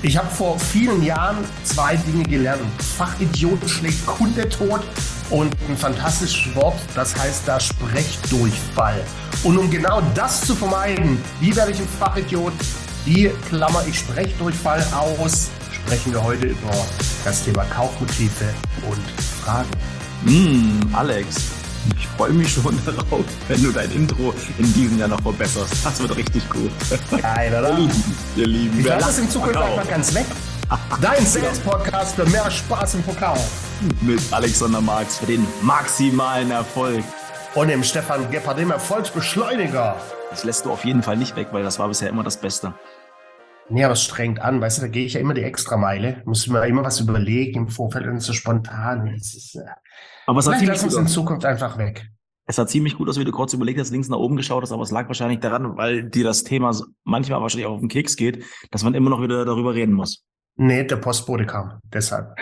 Ich habe vor vielen Jahren 2 Dinge gelernt. Fachidiot schlägt Kunde tot und ein fantastisches Wort, das heißt da Sprechdurchfall. Und um genau das zu vermeiden, wie werde ich ein Fachidiot, wie klammer ich Sprechdurchfall aus, sprechen wir heute über das Thema Kaufmotive und Fragen. Alex, ich freue mich schon darauf, wenn du dein Intro in diesem Jahr noch verbesserst. Das wird richtig gut. Geil, oder? Ihr Lieben. Ich lasse es in Zukunft einfach ganz weg. Dein Sales-Podcast für mehr Spaß im Verkauf. Mit Alexander Marx für den maximalen Erfolg. Und dem Stefan Gebhardt, dem Erfolgsbeschleuniger. Das lässt du auf jeden Fall nicht weg, weil das war bisher immer das Beste. Nee, aber es strengt an, weißt du, da gehe ich ja immer die Extrameile. Muss mir immer was überlegen im Vorfeld und so spontan. Das ist, aber es vielleicht lassen wir es in Zukunft einfach weg. Es sah ziemlich gut aus, wie du kurz überlegt hast, links nach oben geschaut hast, aber es lag wahrscheinlich daran, weil dir das Thema manchmal wahrscheinlich auch auf den Keks geht, dass man immer noch wieder darüber reden muss. Nee, der Postbote kam, deshalb.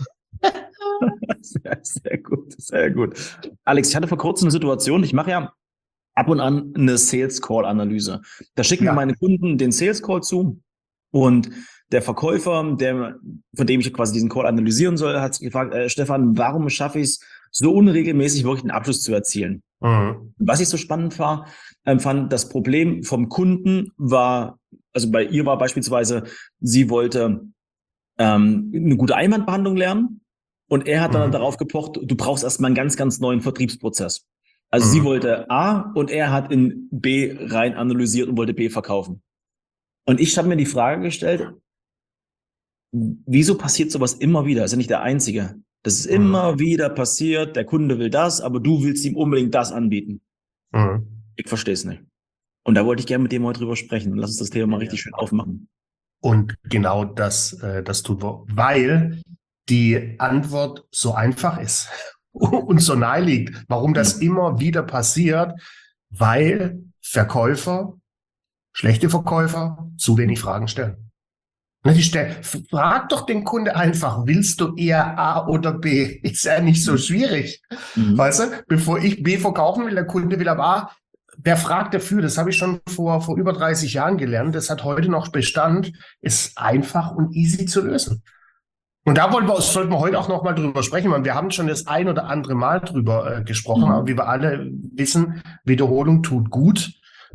Sehr gut, sehr gut. Alex, ich hatte vor kurzem eine Situation, ich mache ja ab und an eine Sales-Call-Analyse. Da schicken mir meine Kunden den Sales-Call zu und der Verkäufer, von dem ich quasi diesen Call analysieren soll, hat sich gefragt, Stefan, warum schaffe ich es, so unregelmäßig wirklich einen Abschluss zu erzielen? Mhm. Was ich so spannend fand, das Problem vom Kunden war, also bei ihr war beispielsweise, sie wollte eine gute Einwandbehandlung lernen und er hat dann darauf gepocht, du brauchst erstmal einen ganz, ganz neuen Vertriebsprozess. Also sie wollte A und er hat in B rein analysiert und wollte B verkaufen. Und ich habe mir die Frage gestellt, wieso passiert sowas immer wieder? Das ist ja nicht der Einzige. Das ist immer wieder passiert, der Kunde will das, aber du willst ihm unbedingt das anbieten. Ich verstehe es nicht. Und da wollte ich gerne mit dem heute drüber sprechen. Lass uns das Thema mal richtig schön aufmachen. Und genau das tun wir, weil die Antwort so einfach ist und so nahe liegt. Warum das immer wieder passiert? Weil Verkäufer, schlechte Verkäufer, zu wenig Fragen stellen. Frag doch den Kunde einfach, willst du eher A oder B? Ist ja nicht so schwierig. Weißt du, bevor ich B verkaufen will, der Kunde will aber A. Wer fragt dafür? Das habe ich schon vor über 30 Jahren gelernt. Das hat heute noch Bestand. Ist einfach und easy zu lösen. Und da sollten wir heute auch noch mal drüber sprechen, weil wir haben schon das ein oder andere Mal drüber gesprochen. Aber wie wir alle wissen, Wiederholung tut gut.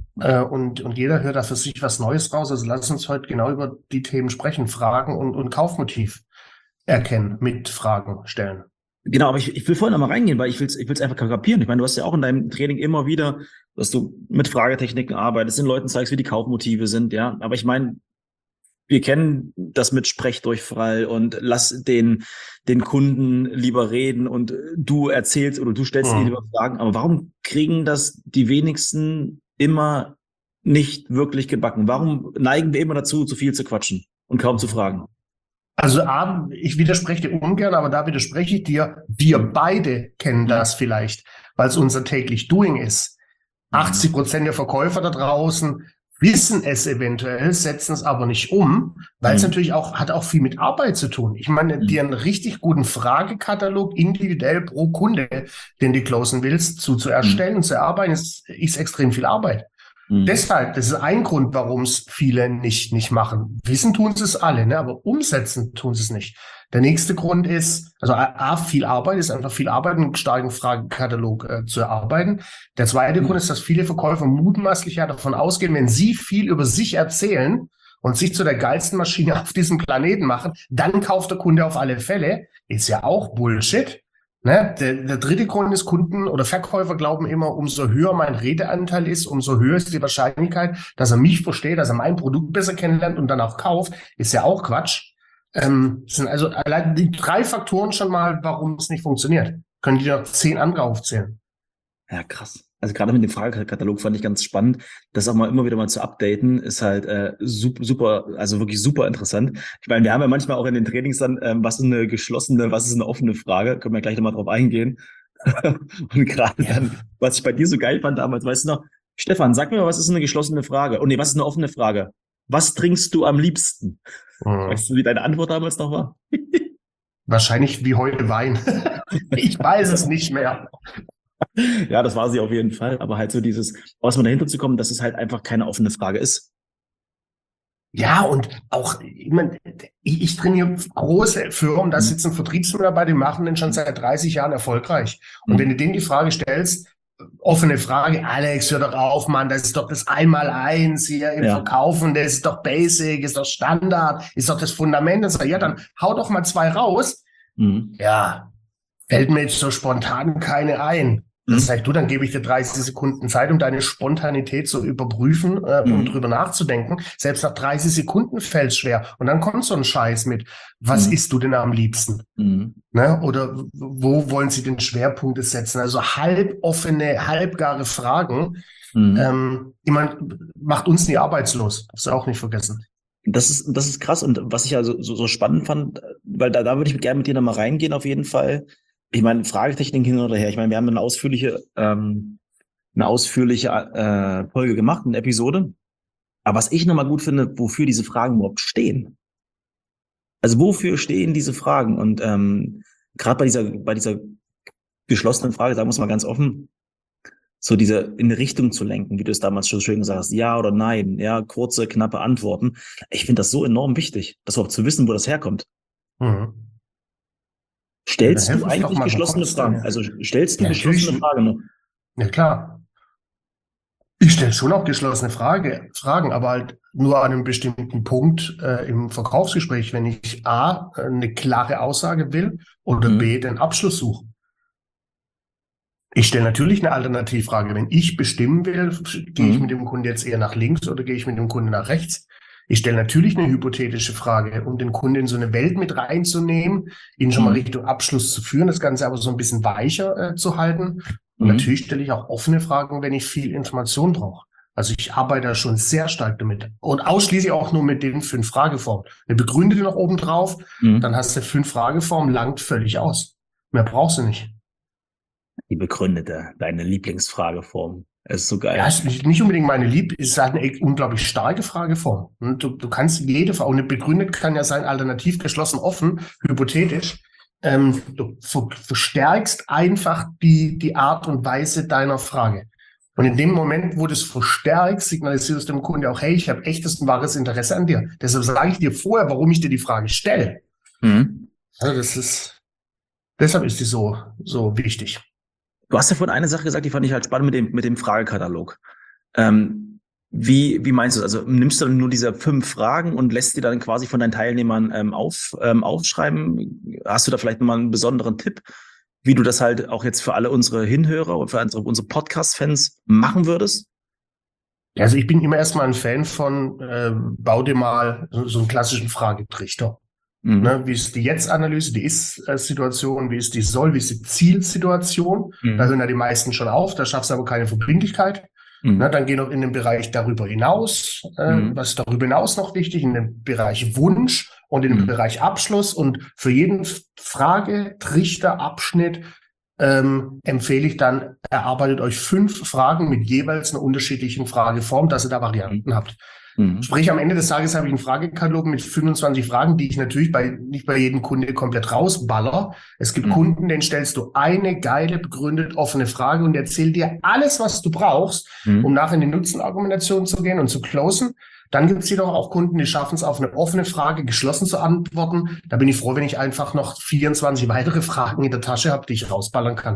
Und jeder hört da für sich was Neues raus. Also lass uns heute genau über die Themen sprechen. Fragen und Kaufmotiv erkennen, mit Fragen stellen. Genau, aber ich will vorhin noch mal reingehen, weil ich will's einfach kapieren. Ich meine, du hast ja auch in deinem Training immer wieder, dass du mit Fragetechniken arbeitest, den Leuten zeigst, wie die Kaufmotive sind, ja. Aber ich meine, wir kennen das mit Sprechdurchfall und lass den Kunden lieber reden und du erzählst oder du stellst ihnen lieber Fragen. Aber warum kriegen das die wenigsten immer nicht wirklich gebacken? Warum neigen wir immer dazu, zu viel zu quatschen und kaum zu fragen? Also ich widerspreche dir ungern, aber da widerspreche ich dir. Wir beide kennen das vielleicht, weil es unser täglich Doing ist. 80% der Verkäufer da draußen wissen es eventuell, setzen es aber nicht um, weil es natürlich hat auch viel mit Arbeit zu tun. Ich meine, dir einen richtig guten Fragekatalog individuell pro Kunde, den du closen willst, zu erstellen und zu erarbeiten, ist extrem viel Arbeit. Deshalb, das ist ein Grund, warum es viele nicht machen. Wissen tun sie es alle, ne? Aber umsetzen tun sie es nicht. Der nächste Grund ist, also viel Arbeit, ist einfach viel Arbeit, einen starken Fragekatalog zu erarbeiten. Der zweite Grund ist, dass viele Verkäufer mutmaßlich ja davon ausgehen, wenn sie viel über sich erzählen und sich zu der geilsten Maschine auf diesem Planeten machen, dann kauft der Kunde auf alle Fälle. Ist ja auch Bullshit. Ne? Der dritte Grund ist, Kunden oder Verkäufer glauben immer, umso höher mein Redeanteil ist, umso höher ist die Wahrscheinlichkeit, dass er mich versteht, dass er mein Produkt besser kennenlernt und dann auch kauft. Ist ja auch Quatsch. Sind also allein die 3 Faktoren schon mal, warum es nicht funktioniert. Können die noch 10 andere aufzählen. Ja, krass. Also gerade mit dem Fragekatalog fand ich ganz spannend. Das auch mal immer wieder mal zu updaten, ist halt super, also wirklich super interessant. Ich meine, wir haben ja manchmal auch in den Trainings dann, was ist eine geschlossene, was ist eine offene Frage, können wir gleich nochmal drauf eingehen. Und gerade dann, was ich bei dir so geil fand damals, weißt du noch, Stefan, sag mir mal, was ist eine geschlossene Frage? Oh nee, was ist eine offene Frage? Was trinkst du am liebsten? Weißt du, wie deine Antwort damals noch war? Wahrscheinlich wie heute Wein. Ich weiß es nicht mehr. Ja, das war sie auf jeden Fall. Aber halt so dieses, aus mal dahinter zu kommen, dass es halt einfach keine offene Frage ist. Ja, und auch, ich trainiere große Firmen, da sitzen Vertriebsmitarbeiter, die machen den schon seit 30 Jahren erfolgreich. Und wenn du denen die Frage stellst, offene Frage, Alex, hör doch auf, Mann, das ist doch das Einmaleins hier im Verkaufen, das ist doch Basic, ist doch Standard, ist doch das Fundament. Das, ja, dann hau doch mal 2 raus. Ja, fällt mir jetzt so spontan keine ein. Das heißt, dann gebe ich dir 30 Sekunden Zeit, um deine Spontanität zu überprüfen und drüber nachzudenken. Selbst nach 30 Sekunden fällt es schwer. Und dann kommt so ein Scheiß mit, was isst du denn am liebsten? Ne? Oder wo wollen Sie den Schwerpunkt setzen? Also halboffene, halbgare Fragen. Macht uns nie arbeitslos. Darfst du auch nicht vergessen. Das ist krass. Und was ich also so spannend fand, weil da würde ich gerne mit dir nochmal reingehen auf jeden Fall. Ich meine, Fragetechnik hin oder her. Ich meine, wir haben eine ausführliche Folge gemacht, eine Episode. Aber was ich nochmal gut finde, wofür diese Fragen überhaupt stehen. Also wofür stehen diese Fragen? Und gerade bei dieser geschlossenen Frage, sagen wir es mal ganz offen, so diese in eine Richtung zu lenken, wie du es damals schon schön gesagt hast, ja oder nein, ja, kurze, knappe Antworten. Ich finde das so enorm wichtig, das auch zu wissen, wo das herkommt. Stellst du eigentlich geschlossene Fragen? Also stellst du geschlossene Fragen noch? Ja, klar. Ich stelle schon auch geschlossene Fragen, aber halt nur an einem bestimmten Punkt im Verkaufsgespräch, wenn ich A, eine klare Aussage will oder B, den Abschluss suche. Ich stelle natürlich eine Alternativfrage. Wenn ich bestimmen will, gehe ich mit dem Kunden jetzt eher nach links oder gehe ich mit dem Kunden nach rechts? Ich stelle natürlich eine hypothetische Frage, um den Kunden in so eine Welt mit reinzunehmen, ihn schon mal Richtung Abschluss zu führen, das Ganze aber so ein bisschen weicher zu halten. Und natürlich stelle ich auch offene Fragen, wenn ich viel Information brauche. Also ich arbeite da schon sehr stark damit. Und ausschließlich auch nur mit den 5 Frageformen. Eine begründete noch oben drauf, dann hast du 5 Frageformen, langt völlig aus. Mehr brauchst du nicht. Die begründete, deine Lieblingsfrageform. Das ist so geil. Ja, ist nicht unbedingt meine ist halt eine unglaublich starke Frageform. Und du kannst jede Frage, und eine begründet kann ja sein, alternativ, geschlossen, offen, hypothetisch. Du verstärkst einfach die Art und Weise deiner Frage. Und in dem Moment, wo du es verstärkst, signalisierst du dem Kunden auch, hey, ich habe echtes und wahres Interesse an dir. Deshalb sage ich dir vorher, warum ich dir die Frage stelle. Also deshalb ist die so wichtig. Du hast ja vorhin eine Sache gesagt, die fand ich halt spannend mit dem Fragekatalog. Wie meinst du das? Also nimmst du dann nur diese 5 Fragen und lässt die dann quasi von deinen Teilnehmern aufschreiben? Hast du da vielleicht nochmal einen besonderen Tipp, wie du das halt auch jetzt für alle unsere Hinhörer und für unsere Podcast-Fans machen würdest? Also ich bin immer erstmal ein Fan von, bau dir mal so einen klassischen Fragetrichter. Ne, wie ist die Jetzt-Analyse, die Ist-Situation, wie ist die Soll-, wie ist die Zielsituation? Da hören ja die meisten schon auf, da schaffst du aber keine Verbindlichkeit. Ne, dann geh noch in den Bereich darüber hinaus, was ist darüber hinaus noch wichtig, in den Bereich Wunsch und in den Bereich Abschluss. Und für jeden Fragetrichterabschnitt empfehle ich dann, erarbeitet euch 5 Fragen mit jeweils einer unterschiedlichen Frageform, dass ihr da Varianten habt. Sprich, am Ende des Tages habe ich einen Fragekatalog mit 25 Fragen, die ich natürlich nicht bei jedem Kunde komplett rausballer. Es gibt Kunden, denen stellst du eine geile, begründet, offene Frage und erzählt dir alles, was du brauchst, um nachher in die Nutzenargumentation zu gehen und zu closen. Dann gibt es jedoch auch Kunden, die schaffen es, auf eine offene Frage geschlossen zu antworten. Da bin ich froh, wenn ich einfach noch 24 weitere Fragen in der Tasche habe, die ich rausballern kann.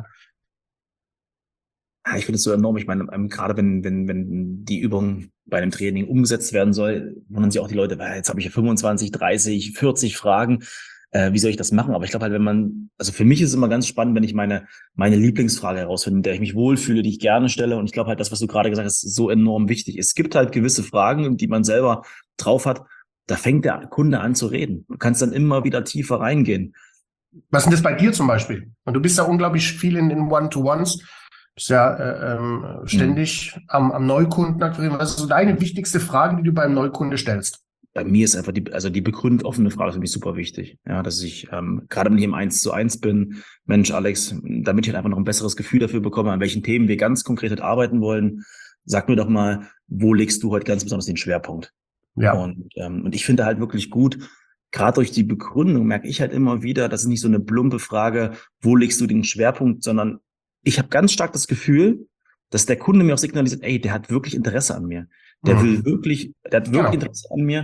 Ich finde es so enorm. Ich meine, gerade wenn die Übung bei einem Training umgesetzt werden soll, wundern sich auch die Leute, jetzt habe ich ja 25, 30, 40 Fragen. Wie soll ich das machen? Aber ich glaube halt, also für mich ist es immer ganz spannend, wenn ich meine Lieblingsfrage herausfinde, mit der ich mich wohlfühle, die ich gerne stelle. Und ich glaube halt, das, was du gerade gesagt hast, ist so enorm wichtig. Es gibt halt gewisse Fragen, die man selber drauf hat. Da fängt der Kunde an zu reden. Du kannst dann immer wieder tiefer reingehen. Was ist denn das bei dir zum Beispiel? Und du bist ja unglaublich viel in One-to-Ones. Bist ja ständig am Neukunden akquirieren. Was ist so deine wichtigste Frage, die du beim Neukunde stellst? Bei mir ist einfach die begründet offene Frage für mich super wichtig. Ja, dass ich, gerade wenn ich im 1:1 bin, Mensch, Alex, damit ich halt einfach noch ein besseres Gefühl dafür bekomme, an welchen Themen wir ganz konkret halt arbeiten wollen, sag mir doch mal, wo legst du heute ganz besonders den Schwerpunkt? Ja. Und ich finde halt wirklich gut, gerade durch die Begründung merke ich halt immer wieder, das ist nicht so eine plumpe Frage, wo legst du den Schwerpunkt, sondern ich habe ganz stark das Gefühl, dass der Kunde mir auch signalisiert, ey, der hat wirklich Interesse an mir. Der hat wirklich Interesse an mir.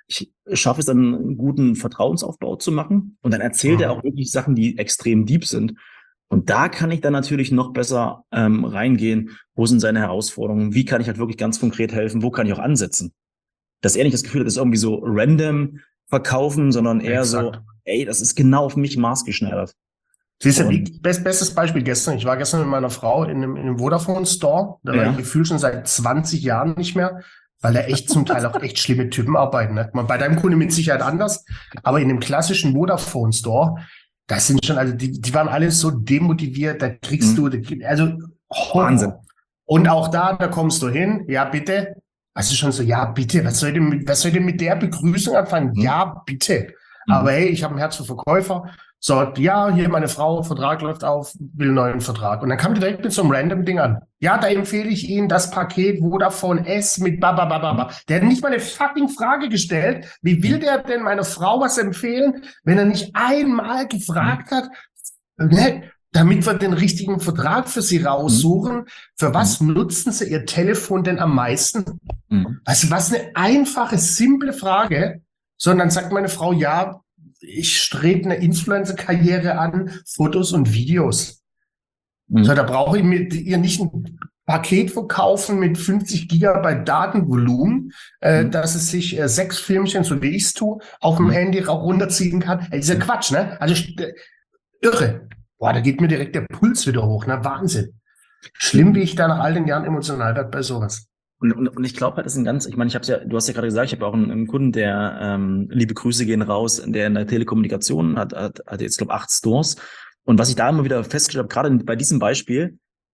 ich schaffe es dann, einen guten Vertrauensaufbau zu machen. Und dann erzählt er auch wirklich Sachen, die extrem deep sind. Und da kann ich dann natürlich noch besser reingehen. Wo sind seine Herausforderungen? Wie kann ich halt wirklich ganz konkret helfen? Wo kann ich auch ansetzen? Dass er nicht das Gefühl hat, das ist irgendwie so random verkaufen, sondern eher so, ey, das ist genau auf mich maßgeschneidert. Siehst du, bestes Beispiel gestern. Ich war gestern mit meiner Frau in einem Vodafone-Store. Da war ich gefühlt schon seit 20 Jahren nicht mehr, weil da echt zum Teil auch echt schlimme Typen arbeiten. Ne? Bei deinem Kunde mit Sicherheit anders, aber in dem klassischen Vodafone-Store, das sind schon, also die waren alle so demotiviert, da kriegst du, also Wahnsinn. Und auch da kommst du hin, ja bitte. Also schon so, ja bitte, was soll denn mit der Begrüßung anfangen? Ja bitte. Aber hey, ich habe ein Herz für Verkäufer. So, ja, hier meine Frau, Vertrag läuft auf, will einen neuen Vertrag. Und dann kam die direkt mit so einem random Ding an. Ja, da empfehle ich Ihnen das Paket Vodafone S mit bababababa. Der hat nicht mal eine fucking Frage gestellt. Wie will der denn meiner Frau was empfehlen, wenn er nicht einmal gefragt hat, ne, damit wir den richtigen Vertrag für Sie raussuchen? Für was nutzen Sie Ihr Telefon denn am meisten? Also was eine einfache, simple Frage. Sondern sagt meine Frau, ja, ich strebe eine Influencer-Karriere an, Fotos und Videos. So, da brauche ich mir ihr nicht ein Paket verkaufen mit 50 Gigabyte Datenvolumen, dass es sich 6 Filmchen, so wie ich es tue, auf dem Handy auch runterziehen kann. Das ist ja Quatsch, ne? Also irre. Boah, da geht mir direkt der Puls wieder hoch, ne? Wahnsinn. Schlimm, wie ich da nach all den Jahren emotional werde bei sowas. Und ich glaube halt, das ist ein ganz, ich meine, du hast ja gerade gesagt, ich habe auch einen Kunden, der, liebe Grüße gehen raus, der in der Telekommunikation hat jetzt, glaube ich, 8 Stores. Und was ich da immer wieder festgestellt habe, gerade bei diesem Beispiel,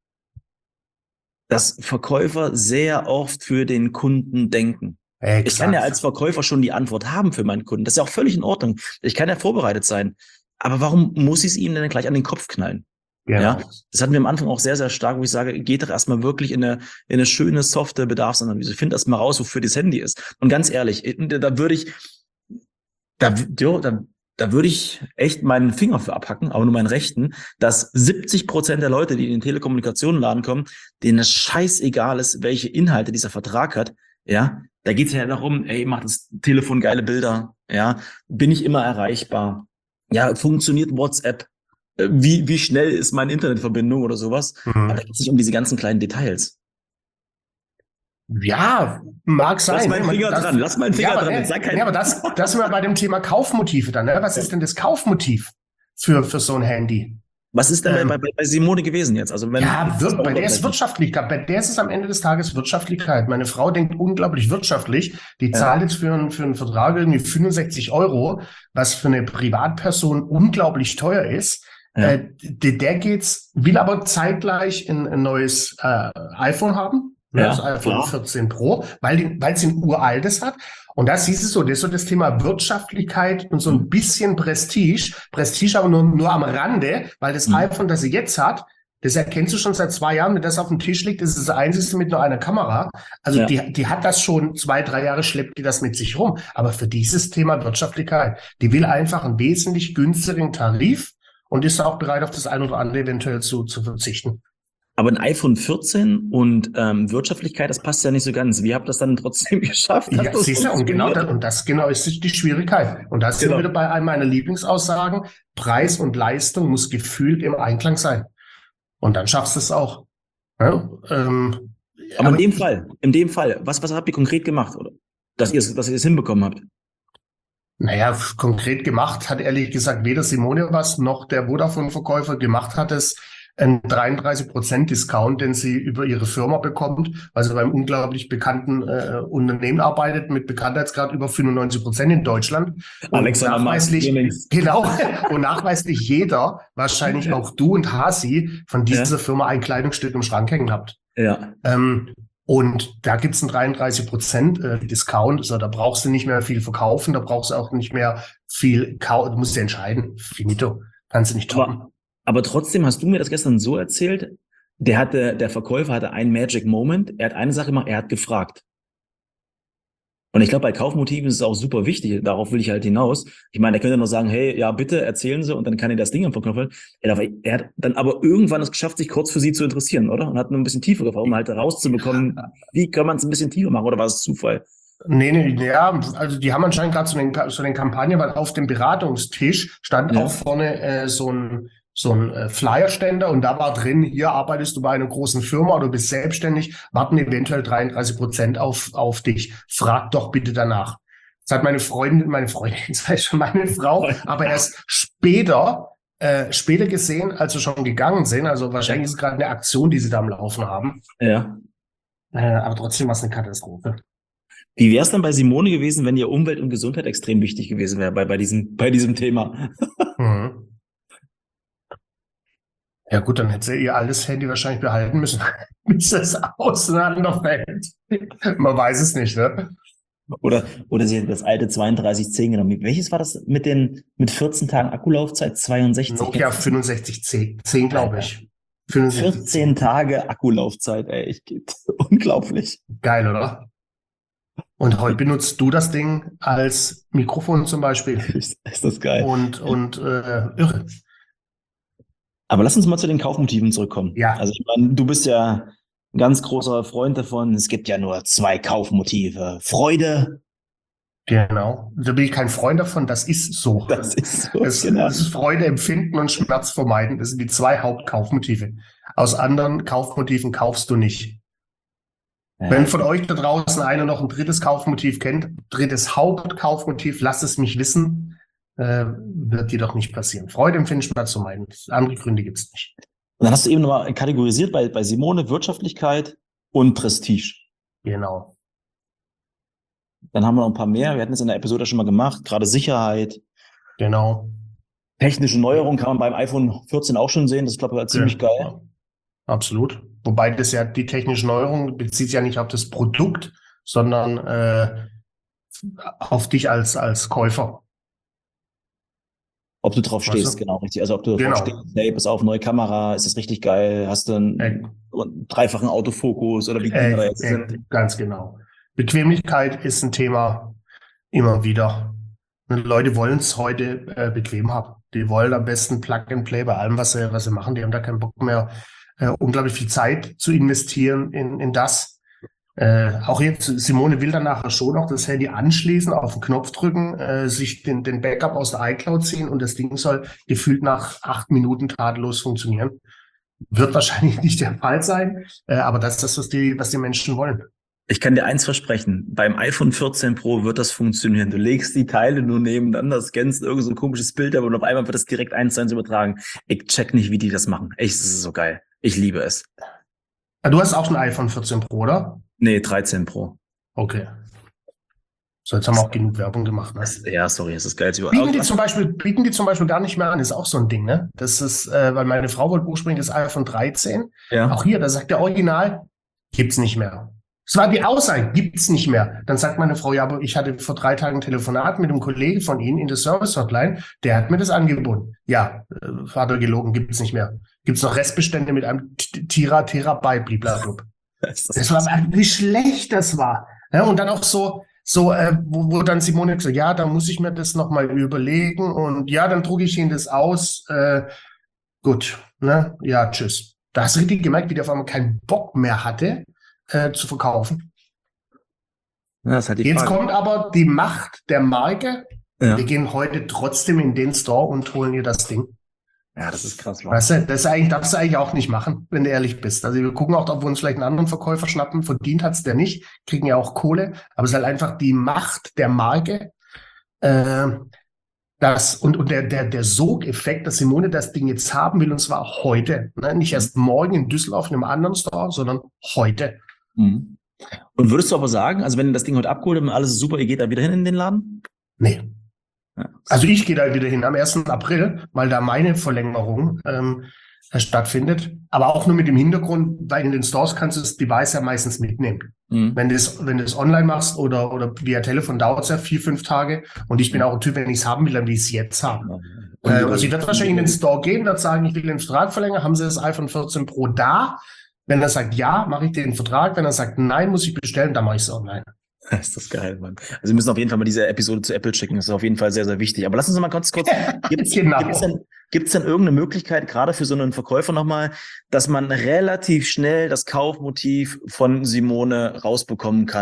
dass Verkäufer sehr oft für den Kunden denken. Exakt. Ich kann ja als Verkäufer schon die Antwort haben für meinen Kunden. Das ist ja auch völlig in Ordnung. Ich kann ja vorbereitet sein. Aber warum muss ich es ihm denn gleich an den Kopf knallen? Ja, das hatten wir am Anfang auch sehr, sehr stark, wo ich sage, geht doch erstmal wirklich in eine schöne, softe Bedarfsanalyse. Find erst mal raus, wofür das Handy ist. Und ganz ehrlich, da würde ich echt meinen Finger für abhacken, aber nur meinen rechten, dass 70% der Leute, die in den Telekommunikationenladen kommen, denen es scheißegal ist, welche Inhalte dieser Vertrag hat. Ja, da geht es ja darum, ey, macht das Telefon geile Bilder. Ja, bin ich immer erreichbar? Ja, funktioniert WhatsApp? Wie schnell ist meine Internetverbindung oder sowas? Aber da geht es nicht um diese ganzen kleinen Details. Ja, mag sein. Lass meinen Finger dran, Ja, aber das sind wir bei dem Thema Kaufmotive dann. Ne? Was ist denn das Kaufmotiv für so ein Handy? Was ist denn bei Simone gewesen jetzt? Also bei der ist Wirtschaftlichkeit. Bei der ist es am Ende des Tages Wirtschaftlichkeit. Meine Frau denkt unglaublich wirtschaftlich. Die zahlt jetzt für einen Vertrag irgendwie 65 €, was für eine Privatperson unglaublich teuer ist. Ja. Der will aber zeitgleich ein neues iPhone haben, das iPhone 14 Pro, weil es ein uraltes hat. Und das siehst du so, das ist so das Thema Wirtschaftlichkeit und so ein bisschen Prestige. Prestige aber nur am Rande, weil das iPhone, das sie jetzt hat, das erkennst du schon seit 2 Jahren, wenn das auf dem Tisch liegt, das ist das einzige mit nur einer Kamera. Also die hat das schon 2-3 Jahre, schleppt die das mit sich rum. Aber für dieses Thema Wirtschaftlichkeit, die will einfach einen wesentlich günstigeren Tarif und ist auch bereit, auf das ein oder andere eventuell zu verzichten. Aber ein iPhone 14 und Wirtschaftlichkeit, das passt ja nicht so ganz. Wie habt ihr das dann trotzdem geschafft? Ja, siehst du, und das genau ist die Schwierigkeit. Und da sind wir wieder bei einem meiner Lieblingsaussagen. Preis und Leistung muss gefühlt im Einklang sein. Und dann schaffst du es auch. Ja, aber in dem Fall, was habt ihr konkret gemacht, oder? Dass ihr es hinbekommen habt? Naja, konkret gemacht hat ehrlich gesagt weder Simone was, noch der Vodafone-Verkäufer. Gemacht hat es ein 33% Discount, den sie über ihre Firma bekommt, weil sie beim unglaublich bekannten Unternehmen arbeitet, mit Bekanntheitsgrad über 95% in Deutschland. Und nachweislich jeder, wahrscheinlich auch du und Hasi, von dieser Firma ein Kleidungsstück im Schrank hängen habt. Ja. Und da gibt's einen 33% Discount. Also da brauchst du nicht mehr viel verkaufen, da brauchst du auch nicht mehr viel kaufen. Du musst dir entscheiden. Finito. Kannst du nicht toppen. Aber trotzdem hast du mir das gestern so erzählt, der Verkäufer hatte einen Magic Moment. Er hat eine Sache gemacht, er hat gefragt. Und ich glaube, bei Kaufmotiven ist es auch super wichtig. Darauf will ich halt hinaus. Ich meine, er könnte nur sagen, hey, ja, bitte erzählen Sie, und dann kann er das Ding am Verknüpfen. Er hat dann aber irgendwann es geschafft, sich kurz für Sie zu interessieren, oder? Und hat nur ein bisschen tiefer gefragt, um halt herauszubekommen, wie kann man es ein bisschen tiefer machen, oder war es Zufall? Nee, ja, also die haben anscheinend gerade so den Kampagnen, weil auf dem Beratungstisch stand auch vorne so ein Flyerständer und da war drin, hier arbeitest du bei einer großen Firma oder bist selbstständig, warten eventuell 33% auf dich. Frag doch bitte danach. Das hat meine Freundin, das heißt schon meine Frau, aber erst später gesehen, als wir schon gegangen sind. Also wahrscheinlich ist es gerade eine Aktion, die sie da am Laufen haben. Ja. Aber trotzdem war es eine Katastrophe. Wie wäre es dann bei Simone gewesen, wenn ihr Umwelt und Gesundheit extrem wichtig gewesen wäre bei diesem Thema? Mhm. Ja gut, dann hätte sie ihr altes Handy wahrscheinlich behalten müssen, bis es auseinanderfällt. Man weiß es nicht, ne? Oder sie hätte das alte 3210 genommen. Welches war das mit 14 Tagen Akkulaufzeit? 62? Nokia 6510, glaube ich. 14 Tage Akkulaufzeit, ey. Unglaublich. Geil, oder? Und heute benutzt du das Ding als Mikrofon zum Beispiel. Ist das geil. Und irre. Aber lass uns mal zu den Kaufmotiven zurückkommen. Ja. Also ich meine, du bist ja ein ganz großer Freund davon. Es gibt ja nur 2 Kaufmotive. Freude. Genau. Da bin ich kein Freund davon. Das ist so. Das ist so. Es ist Freude empfinden und Schmerz vermeiden. Das sind die 2 Hauptkaufmotive. Aus anderen Kaufmotiven kaufst du nicht. Ja. Wenn von euch da draußen einer noch ein drittes Kaufmotiv kennt, drittes Hauptkaufmotiv, lasst es mich wissen, wird dir doch nicht passieren. Freude empfinden, Schmerz vermeiden. Andere Gründe gibt es nicht. Und dann hast du eben nochmal kategorisiert bei Simone Wirtschaftlichkeit und Prestige. Genau. Dann haben wir noch ein paar mehr. Wir hatten es in der Episode schon mal gemacht. Gerade Sicherheit. Genau. Technische Neuerung kann man beim iPhone 14 auch schon sehen. Das ist, glaube ich, ziemlich geil. Absolut. Wobei das ja die technische Neuerung bezieht sich ja nicht auf das Produkt, sondern auf dich als Käufer. Ob du drauf stehst, genau, richtig. Also ob du drauf stehst, hey, pass auf, neue Kamera, ist das richtig geil? Hast du einen dreifachen Autofokus oder wie die da jetzt sind? Ganz genau. Bequemlichkeit ist ein Thema immer wieder. Und Leute wollen es heute bequem haben. Die wollen am besten Plug and Play bei allem, was sie machen. Die haben da keinen Bock mehr, unglaublich viel Zeit zu investieren in das. Auch jetzt, Simone will dann nachher schon noch das Handy anschließen, auf den Knopf drücken, sich den Backup aus der iCloud ziehen und das Ding soll gefühlt nach 8 Minuten tadellos funktionieren. Wird wahrscheinlich nicht der Fall sein, aber das ist das, was die Menschen wollen. Ich kann dir eins versprechen, beim iPhone 14 Pro wird das funktionieren. Du legst die Teile nur nebeneinander, scannst irgend so ein komisches Bild ab und auf einmal wird das direkt 1:1 übertragen. Ich check nicht, wie die das machen. Echt, das ist so geil. Ich liebe es. Du hast auch ein iPhone 14 Pro, oder? Nee, 13 Pro. Okay. So, jetzt haben wir auch genug Werbung gemacht. Ne? Ja, sorry, das ist geil. Bieten die zum Beispiel gar nicht mehr an, ist auch so ein Ding, ne? Das ist, weil meine Frau wollte ursprünglich das iPhone 13. Ja. Auch hier, da sagt der Original, gibt's nicht mehr. Es war die Aussage, gibt's nicht mehr. Dann sagt meine Frau, ja, aber ich hatte vor 3 Tagen ein Telefonat mit einem Kollegen von Ihnen in der Service-Hotline, der hat mir das angeboten. Ja, Vater gelogen, gibt's nicht mehr. Gibt's noch Restbestände mit einem Terabyte, blablabla. Das war, wie schlecht das war. Ja, und dann auch wo dann Simone gesagt, ja, da muss ich mir das nochmal überlegen und ja, dann drucke ich Ihnen das aus. Gut, ne? Ja, tschüss. Da hast du richtig gemerkt, wie der auf einmal keinen Bock mehr hatte, zu verkaufen. Ja, das hat die Jetzt Frage. Kommt aber die Macht der Marke. Ja. Wir gehen heute trotzdem in den Store und holen ihr das Ding. Ja, das ist krass. Weißt du, darfst du eigentlich auch nicht machen, wenn du ehrlich bist. Also wir gucken auch, ob wir uns vielleicht einen anderen Verkäufer schnappen. Verdient hat's der nicht, kriegen ja auch Kohle. Aber es ist halt einfach die Macht der Marke. Und der Sogeffekt, dass Simone das Ding jetzt haben will, und zwar heute. Ne? Nicht erst morgen in Düsseldorf in einem anderen Store, sondern heute. Mhm. Und würdest du aber sagen, also wenn das Ding heute abgeholt und alles ist super, ihr geht da wieder hin in den Laden? Nee. Ja. Also ich gehe da wieder hin am 1. April, weil da meine Verlängerung stattfindet. Aber auch nur mit dem Hintergrund, weil in den Stores kannst du das Device ja meistens mitnehmen. Mhm. Wenn du es online machst oder via Telefon, dauert es ja 4-5 Tage. Und ich bin auch ein Typ, wenn ich es haben will, dann will ich es jetzt haben. Also ich werde wahrscheinlich in den Store gehen, werde sagen, ich will den Vertrag verlängern. Haben Sie das iPhone 14 Pro da? Wenn er sagt ja, mache ich den Vertrag. Wenn er sagt nein, muss ich bestellen, dann mache ich es online. Ist das geil, Mann. Also wir müssen auf jeden Fall mal diese Episode zu Apple schicken. Das ist auf jeden Fall sehr, sehr wichtig. Aber lass uns mal kurz gibt's denn irgendeine Möglichkeit, gerade für so einen Verkäufer nochmal, dass man relativ schnell das Kaufmotiv von Simone rausbekommen kann?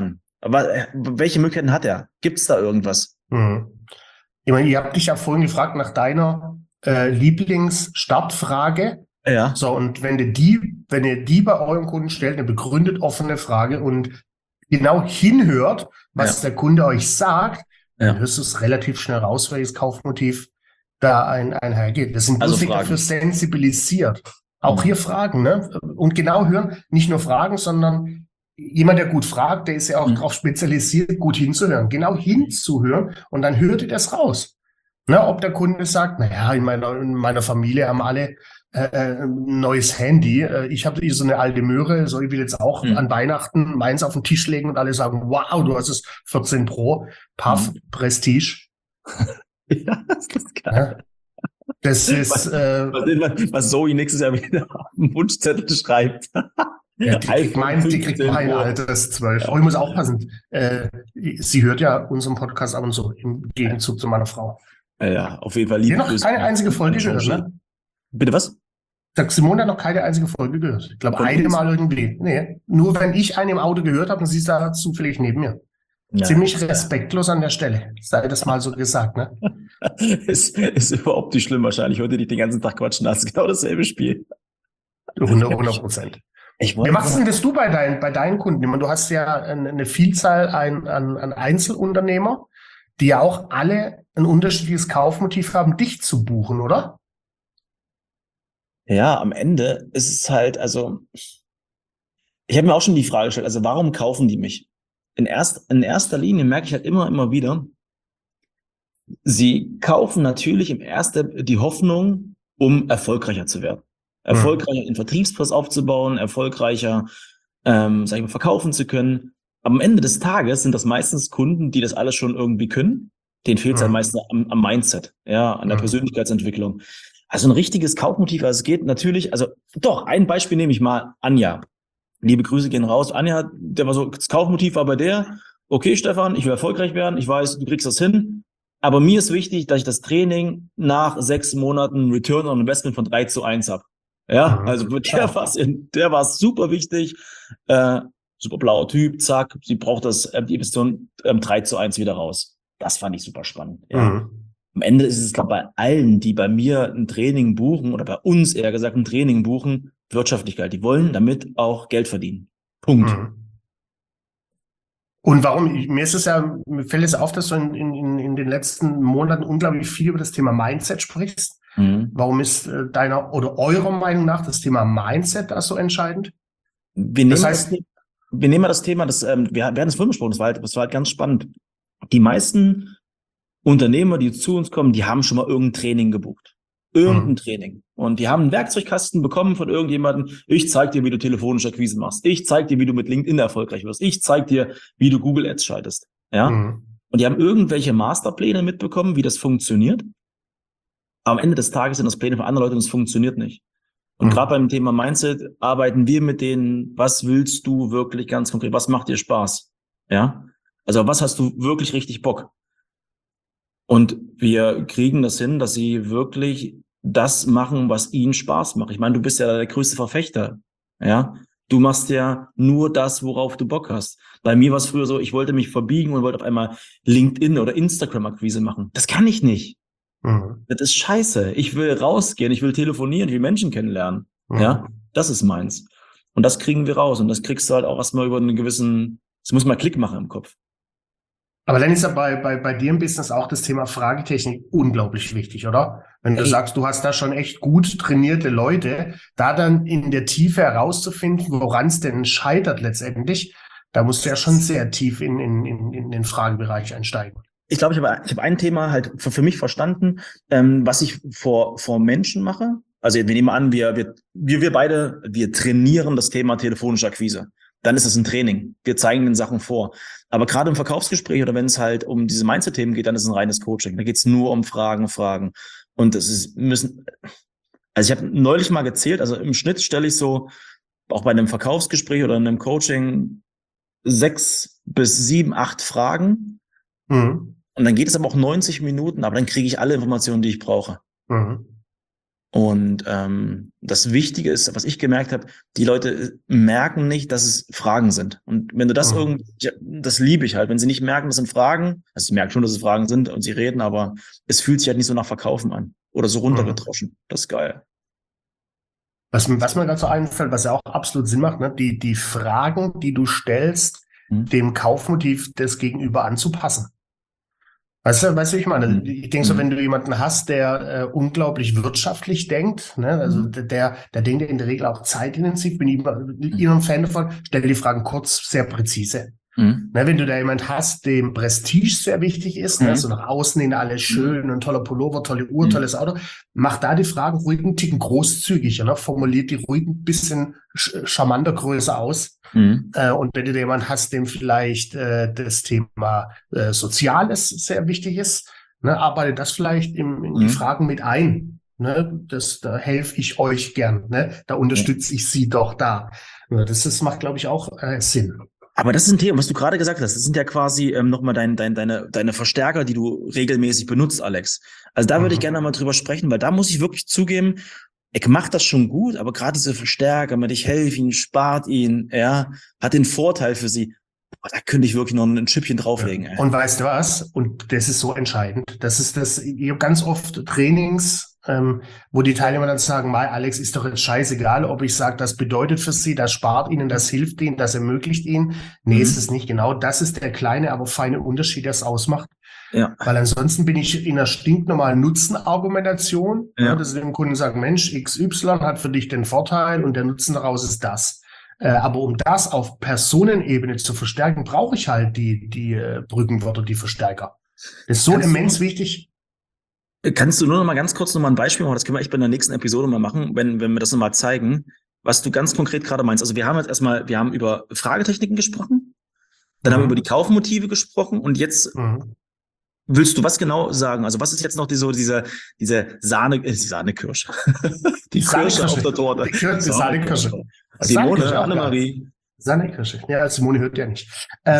Aber welche Möglichkeiten hat er? Gibt es da irgendwas? Ich meine, ihr habt dich ja vorhin gefragt nach deiner Lieblingsstartfrage. Ja. So, und wenn ihr die bei eurem Kunden stellt, eine begründet offene Frage und genau hinhört, was der Kunde euch sagt, dann hörst du es relativ schnell raus, welches Kaufmotiv da einhergeht. Wir sind bloß nicht dafür sensibilisiert. Auch hier Fragen, ne? Und genau hören, nicht nur Fragen, sondern jemand, der gut fragt, der ist ja auch darauf spezialisiert, gut hinzuhören. Genau hinzuhören und dann hört ihr das raus. Ne? Ob der Kunde sagt, naja, in meiner Familie haben alle ein neues Handy. Ich habe so eine alte Möhre, so ich will jetzt auch an Weihnachten meins auf den Tisch legen und alle sagen, wow, du hast es 14 Pro, Puff, Prestige. Ja, das ist geil. Ja? Das ist was Zoe nächstes Jahr wieder auf den Wunschzettel schreibt. Ja, die kriegt mein altes 12. Aber ich muss aufpassen. Sie hört ja unseren Podcast ab und zu im Gegenzug zu meiner Frau. Ja, auf jeden Fall liebe Grüße. Noch keine einzige Folge gehört, ne? Bitte was? Simone hat noch keine einzige Folge gehört. Ich glaube, eine Mal irgendwie. Nee, nur wenn ich eine im Auto gehört habe, dann siehst du da zufällig neben mir. Ja, ziemlich respektlos an der Stelle. Sei das mal so gesagt, ne? ist überhaupt nicht schlimm wahrscheinlich. Heute dich den ganzen Tag quatschen, das ist genau dasselbe Spiel. 100%. Wie machst denn das du bei deinen Kunden? Ich meine, du hast ja eine Vielzahl an Einzelunternehmer, die ja auch alle ein unterschiedliches Kaufmotiv haben, dich zu buchen, oder? Ja, am Ende ist es halt, also ich habe mir auch schon die Frage gestellt, also warum kaufen die mich? In erster Linie merke ich halt immer wieder, sie kaufen natürlich im ersten die Hoffnung, um erfolgreicher zu werden. Erfolgreicher den Vertriebsprozess aufzubauen, erfolgreicher, sag ich mal, verkaufen zu können. Aber am Ende des Tages sind das meistens Kunden, die das alles schon irgendwie können. Denen fehlt es halt meistens am Mindset, ja, an der Persönlichkeitsentwicklung. Also ein richtiges Kaufmotiv, also es geht natürlich, also doch, ein Beispiel nehme ich mal, Anja. Liebe Grüße gehen raus. Anja, der war so, das Kaufmotiv war bei der, okay, Stefan, ich will erfolgreich werden, ich weiß, du kriegst das hin, aber mir ist wichtig, dass ich das Training nach 6 Monaten Return on Investment von 3:1 habe. Ja, also der war super wichtig, super blauer Typ, zack, sie braucht die Investition 3:1 wieder raus. Das fand ich super spannend. Ja. Am Ende ist es, glaube ich, bei allen, die bei mir ein Training buchen oder bei uns eher gesagt ein Training buchen, Wirtschaftlichkeit. Die wollen damit auch Geld verdienen. Punkt. Und warum? Mir fällt es auf, dass du in den letzten Monaten unglaublich viel über das Thema Mindset sprichst. Warum ist deiner oder eurer Meinung nach das Thema Mindset da so entscheidend? Wir nehmen mal das Thema, wir hatten es vorhin besprochen, das war halt ganz spannend. Die meisten Unternehmer, die zu uns kommen, die haben schon mal irgendein Training gebucht. Irgendein Training. Und die haben einen Werkzeugkasten bekommen von irgendjemandem. Ich zeig dir, wie du telefonische Akquise machst. Ich zeig dir, wie du mit LinkedIn erfolgreich wirst. Ich zeig dir, wie du Google Ads schaltest. Ja. Und die haben irgendwelche Masterpläne mitbekommen, wie das funktioniert. Aber am Ende des Tages sind das Pläne von anderen Leuten und es funktioniert nicht. Und gerade beim Thema Mindset arbeiten wir mit denen, was willst du wirklich ganz konkret? Was macht dir Spaß? Ja. Also was hast du wirklich richtig Bock? Und wir kriegen das hin, dass sie wirklich das machen, was ihnen Spaß macht. Ich meine, du bist ja der größte Verfechter. Ja, du machst ja nur das, worauf du Bock hast. Bei mir war es früher so, ich wollte mich verbiegen und wollte auf einmal LinkedIn oder Instagram-Akquise machen. Das kann ich nicht. Das ist scheiße. Ich will rausgehen, ich will telefonieren, ich will Menschen kennenlernen. Ja, das ist meins. Und das kriegen wir raus. Und das kriegst du halt auch erstmal über einen gewissen, es muss mal Klick machen im Kopf. Aber dann ist ja bei dir im Business auch das Thema Fragetechnik unglaublich wichtig, oder? Wenn du sagst, du hast da schon echt gut trainierte Leute, da dann in der Tiefe herauszufinden, woran es denn scheitert letztendlich, da musst du ja schon sehr tief in den Fragebereich einsteigen. Ich glaube, ich habe ein Thema halt für mich verstanden, was ich vor Menschen mache. Also wir nehmen an, wir beide, wir trainieren das Thema telefonische Akquise. Dann ist es ein Training. Wir zeigen den Sachen vor. Aber gerade im Verkaufsgespräch oder wenn es halt um diese Mindset-Themen geht, dann ist es ein reines Coaching. Da geht es nur um Fragen. Und also ich habe neulich mal gezählt, also im Schnitt stelle ich so, auch bei einem Verkaufsgespräch oder einem Coaching, 6 bis 7, 8 Fragen. Und dann geht es aber auch 90 Minuten, aber dann kriege ich alle Informationen, die ich brauche. Und das Wichtige ist, was ich gemerkt habe, die Leute merken nicht, dass es Fragen sind. Und wenn du das irgendwie, das liebe ich halt, wenn sie nicht merken, das sind Fragen, also sie merken schon, dass es Fragen sind und sie reden, aber es fühlt sich halt nicht so nach Verkaufen an oder so runtergetroschen. Das ist geil. Was mir gerade so einfällt, was ja auch absolut Sinn macht, ne? Die Fragen, die du stellst, dem Kaufmotiv des Gegenüber anzupassen. Weißt du, wie ich meine? Ich denke so, wenn du jemanden hast, der unglaublich wirtschaftlich denkt, ne, also der denkt ja in der Regel auch zeitintensiv, bin ich ein Fan davon, stell die Fragen kurz, sehr präzise. Ne, wenn du da jemand hast, dem Prestige sehr wichtig ist, ne, so nach außen hin alles schön, ein toller Pullover, tolle Uhr, tolles Auto, mach da die Fragen ruhig einen Ticken großzügiger, ne, formuliert die ruhig ein bisschen charmanter größer aus. Und wenn du da jemand hast, dem vielleicht das Thema Soziales sehr wichtig ist, ne, arbeite das vielleicht in die Fragen mit ein. Ne, da helfe ich euch gern, ne, da unterstütze ich sie doch da. Ja, das macht, glaube ich, auch Sinn. Aber das ist ein Thema, was du gerade gesagt hast. Das sind ja quasi nochmal deine Verstärker, die du regelmäßig benutzt, Alex. Also da würde ich gerne mal drüber sprechen, weil da muss ich wirklich zugeben, ich mache das schon gut, aber gerade diese Verstärker, mit ich helfe ihnen, spart ihn, ja, hat den Vorteil für sie. Boah, da könnte ich wirklich noch ein Schippchen drauflegen. Ja. Und weißt du was? Und das ist so entscheidend. Das ist das, ich habe ganz oft Trainings, wo die Teilnehmer dann sagen, Alex, ist doch jetzt scheißegal, ob ich sage, das bedeutet für sie, das spart ihnen, das hilft ihnen, das ermöglicht ihnen. Nee, ist es nicht. Genau das ist der kleine, aber feine Unterschied, der es ausmacht. Ja. Weil ansonsten bin ich in einer stinknormalen Nutzenargumentation, dass dem Kunden sagen, Mensch, XY hat für dich den Vorteil und der Nutzen daraus ist das. Aber um das auf Personenebene zu verstärken, brauche ich halt die Brückenwörter, die Verstärker. Das ist so immens wichtig. Kannst du nur noch mal ganz kurz noch mal ein Beispiel machen? Das können wir echt bei der nächsten Episode mal machen, wenn wir das noch mal zeigen, was du ganz konkret gerade meinst. Also wir haben jetzt wir haben über Fragetechniken gesprochen, dann haben wir über die Kaufmotive gesprochen und jetzt willst du was genau sagen? Also was ist jetzt noch diese Sahnekirsche? Die Kirsche auf der Torte. Die Sahnekirsche. Simone, Annemarie. Sahnekirsche. Ja, Simone hört ja nicht.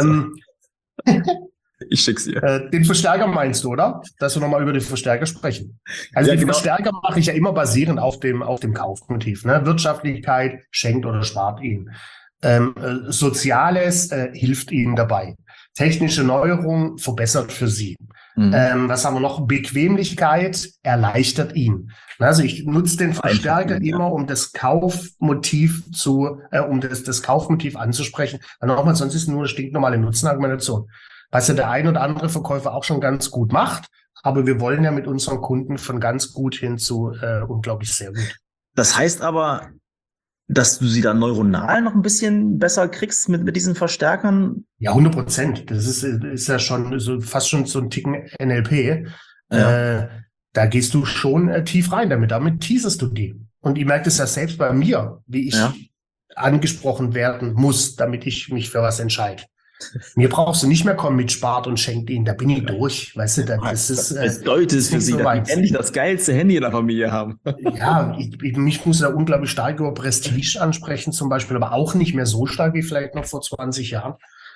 Ich schick's dir. Den Verstärker meinst du, oder? Dass wir nochmal über den Verstärker sprechen. Also ja, den Verstärker mache ich ja immer basierend auf dem Kaufmotiv. Ne? Wirtschaftlichkeit schenkt oder spart ihn. Soziales hilft ihnen dabei. Technische Neuerung verbessert für sie. Was haben wir noch? Bequemlichkeit erleichtert ihn. Also ich nutze den Verstärker immer, um das Kaufmotiv das Kaufmotiv anzusprechen. Nochmal, sonst ist es nur eine stinknormale Nutzenargumentation. Was ja der ein oder andere Verkäufer auch schon ganz gut macht. Aber wir wollen ja mit unseren Kunden von ganz gut hin zu unglaublich sehr gut. Das heißt aber, dass du sie dann neuronal noch ein bisschen besser kriegst mit diesen Verstärkern? Ja, 100%. Das ist ja schon fast schon so ein Ticken NLP. Ja. Da gehst du schon tief rein damit. Damit teaserst du die. Und ich merke das ja selbst bei mir, wie ich angesprochen werden muss, damit ich mich für was entscheide. Mir brauchst du nicht mehr kommen mit spart und schenkt ihn, da bin ich durch, weißt du, das ist bedeutet es für sie, dass die endlich das geilste Handy in der Familie haben. Ja, mich muss da unglaublich stark über Prestige ansprechen zum Beispiel, aber auch nicht mehr so stark wie vielleicht noch vor 20 Jahren.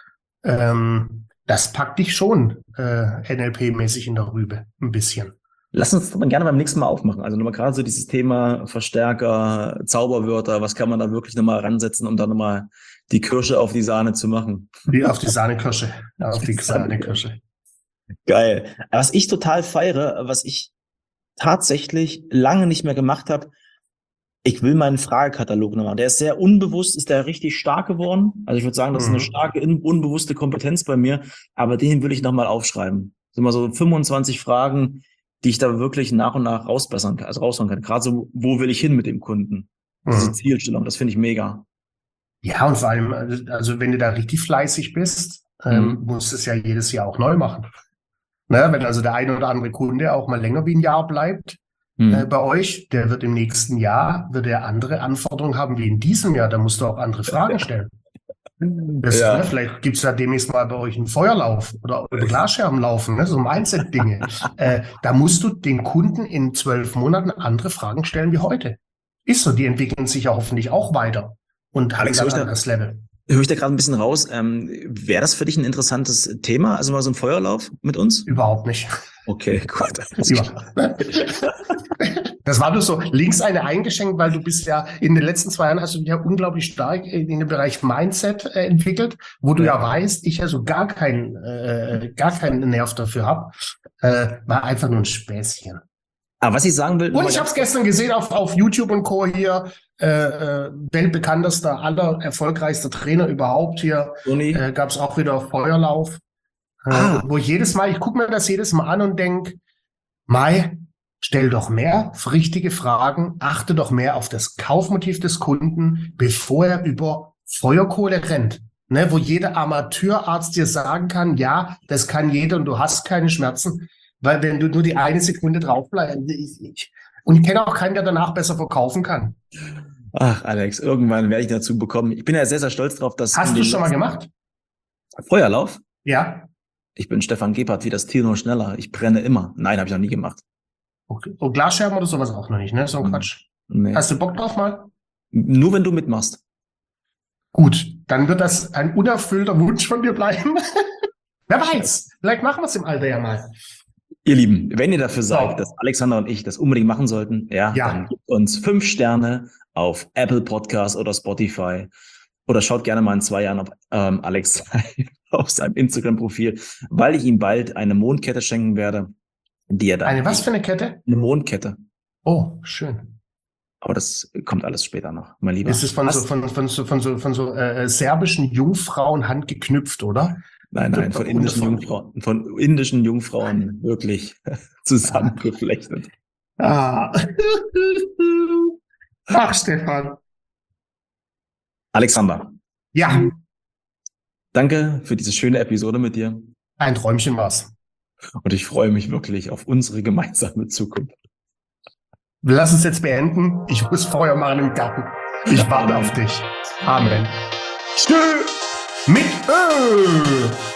Das packt dich schon NLP-mäßig in der Rübe, ein bisschen. Lass uns das gerne beim nächsten Mal aufmachen. Also nochmal gerade so dieses Thema Verstärker, Zauberwörter, was kann man da wirklich nochmal ransetzen, um da nochmal die Kirsche auf die Sahne zu machen? Auf die Sahnekirsche. Auf die Sahnekirsche. Geil. Was ich total feiere, was ich tatsächlich lange nicht mehr gemacht habe, ich will meinen Fragekatalog noch machen. Der ist sehr unbewusst, ist der richtig stark geworden. Also ich würde sagen, das ist eine starke, unbewusste Kompetenz bei mir, aber den will ich nochmal aufschreiben. Das sind mal so 25 Fragen, die ich da wirklich nach und nach raushauen kann. Gerade so, wo will ich hin mit dem Kunden? Diese Zielstellung, das finde ich mega. Ja, und vor allem, also wenn du da richtig fleißig bist, musst du es ja jedes Jahr auch neu machen. Ne, wenn also der eine oder andere Kunde auch mal länger wie ein Jahr bleibt bei euch, der wird im nächsten Jahr, wird er andere Anforderungen haben wie in diesem Jahr. Da musst du auch andere Fragen stellen. Vielleicht gibt es da demnächst mal bei euch einen Feuerlauf oder Glasscherben laufen, ne, so Mindset-Dinge. Da musst du den Kunden in 12 Monaten andere Fragen stellen wie heute. Ist so, die entwickeln sich ja hoffentlich auch weiter und haben dann das Level. Höre ich da gerade ein bisschen raus. Wäre das für dich ein interessantes Thema? Also mal so ein Feuerlauf mit uns? Überhaupt nicht. Okay, gut. Das war nur so links eine eingeschenkt, weil du bist ja in den letzten 2 Jahren hast du dich ja unglaublich stark in den Bereich Mindset entwickelt, wo du ja weißt, ich ja so gar keinen Nerv dafür habe. War einfach nur ein Späßchen. Aber was ich sagen will... Und ich habe es gestern gesehen auf YouTube und Co. hier, weltbekanntester, aller erfolgreichster Trainer überhaupt hier, gab es auch wieder Feuerlauf. Wo ich gucke mir das jedes Mal an und denke, Mai, stell doch mehr richtige Fragen, achte doch mehr auf das Kaufmotiv des Kunden, bevor er über Feuerkohle rennt. Ne, wo jeder Amateurarzt dir sagen kann, ja, das kann jeder und du hast keine Schmerzen, weil wenn du nur die eine Sekunde drauf bleibst, und ich kenne auch keinen, der danach besser verkaufen kann. Ach, Alex, irgendwann werde ich dazu bekommen. Ich bin ja sehr, sehr stolz drauf, dass... Hast du schon mal gemacht? Feuerlauf? Ja. Ich bin Stefan Gebhardt, wie das Tier, nur schneller. Ich brenne immer. Nein, habe ich noch nie gemacht. Okay. Und Glasscherben oder sowas auch noch nicht, ne? So ein Quatsch. Nee. Hast du Bock drauf mal? Nur wenn du mitmachst. Gut, dann wird das ein unerfüllter Wunsch von dir bleiben. Wer weiß, vielleicht machen wir es im Alter ja mal. Ihr Lieben, wenn ihr dafür seid, dass Alexander und ich das unbedingt machen sollten, dann gebt uns 5 Sterne auf Apple Podcasts oder Spotify oder schaut gerne mal in 2 Jahren auf Alex auf seinem Instagram-Profil, weil ich ihm bald eine Mondkette schenken werde, die er dann... Eine was für eine Kette? Eine Mondkette. Oh, schön. Aber das kommt alles später noch, mein Lieber. Ist es von so serbischen Jungfrauen handgeknüpft, oder? Nein, von indischen Jungfrauen wirklich zusammengeflechtet. Ach, Stefan. Alexander. Ja. Danke für diese schöne Episode mit dir. Ein Träumchen war's. Und ich freue mich wirklich auf unsere gemeinsame Zukunft. Wir lassen es jetzt beenden. Ich muss Feuer machen im Garten. Ich warte auf dich. Amen. Tschö. Mit Ö.